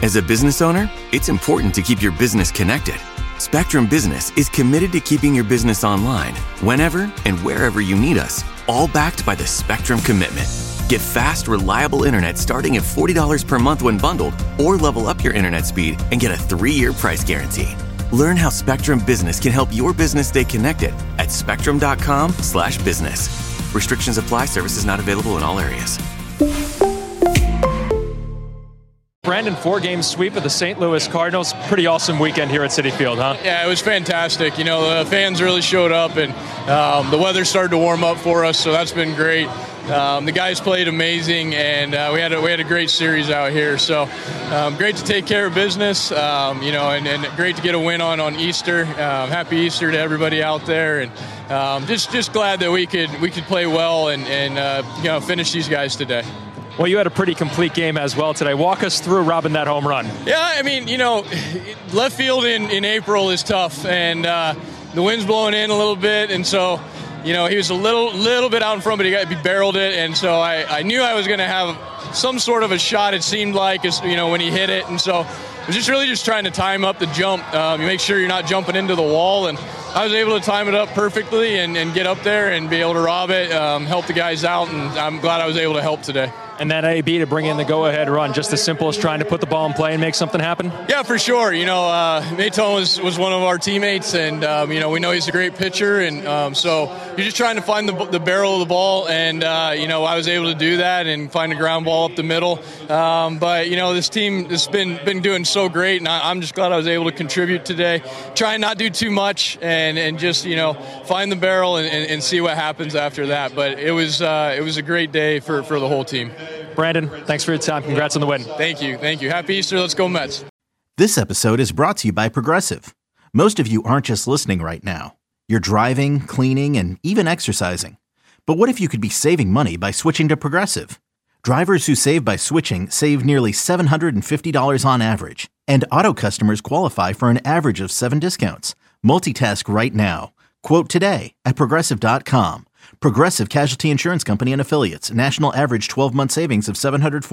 As a business owner, it's important to keep your business connected. Spectrum Business is committed to keeping your business online whenever and wherever you need us, all backed by the Spectrum Commitment. Get fast, reliable internet starting at $40 per month when bundled, or level up your internet speed and get a 3-year price guarantee. Learn how Spectrum Business can help your business stay connected at spectrum.com/business. Restrictions apply. Services not available in all areas. Brandon, 4-game sweep of the St. Louis Cardinals. Pretty awesome weekend here at Citi Field, huh? Yeah, it was fantastic. You know, the fans really showed up, and the weather started to warm up for us, so that's been great. The guys played amazing, and we had a great series out here. So great to take care of business, and great to get a win on Easter. Happy Easter to everybody out there, and just glad that we could play well and finish these guys today. Well, you had a pretty complete game as well today. Walk us through robbing that home run. Yeah, I mean, left field in April is tough, and the wind's blowing in a little bit, and so, he was a little bit out in front, but he barreled it, and so I knew I was going to have some sort of a shot, it seemed like, when he hit it, and so I was just trying to time up the jump. You make sure you're not jumping into the wall, and I was able to time it up perfectly and get up there and be able to rob it, help the guys out, and I'm glad I was able to help today. And that AB to bring in the go-ahead run, just as simple as trying to put the ball in play and make something happen? Yeah, for sure. Maton was one of our teammates, and, we know he's a great pitcher, and so you're just trying to find the barrel of the ball, and, I was able to do that and find a ground ball up the middle. But, this team has been doing so great, and I'm just glad I was able to contribute today. Try and not do too much and just, find the barrel and see what happens after that. But it was a great day for the whole team. Brandon, thanks for your time. Congrats on the win. Thank you. Happy Easter. Let's go Mets. This episode is brought to you by Progressive. Most of you aren't just listening right now. You're driving, cleaning, and even exercising. But what if you could be saving money by switching to Progressive? Drivers who save by switching save nearly $750 on average. And auto customers qualify for an average of 7 discounts. Multitask right now. Quote today at Progressive.com. Progressive Casualty Insurance Company and Affiliates. National average 12-month savings of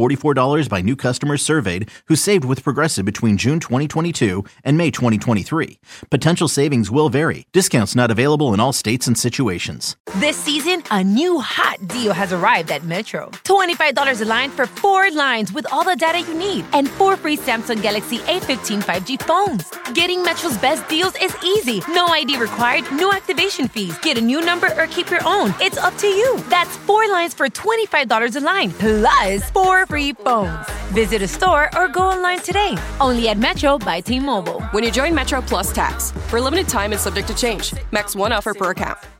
$744 by new customers surveyed who saved with Progressive between June 2022 and May 2023. Potential savings will vary. Discounts not available in all states and situations. This season, a new hot deal has arrived at Metro. $25 a line for 4 lines with all the data you need and 4 free Samsung Galaxy A15 5G phones. Getting Metro's best deals is easy. No ID required, no activation fees. Get a new number or keep your own. It's up to you. That's 4 lines for $25 a line, plus 4 free phones. Visit a store or go online today. Only at Metro by T-Mobile. When you join Metro Plus Tax. For a limited time and subject to change. Max 1 offer per account.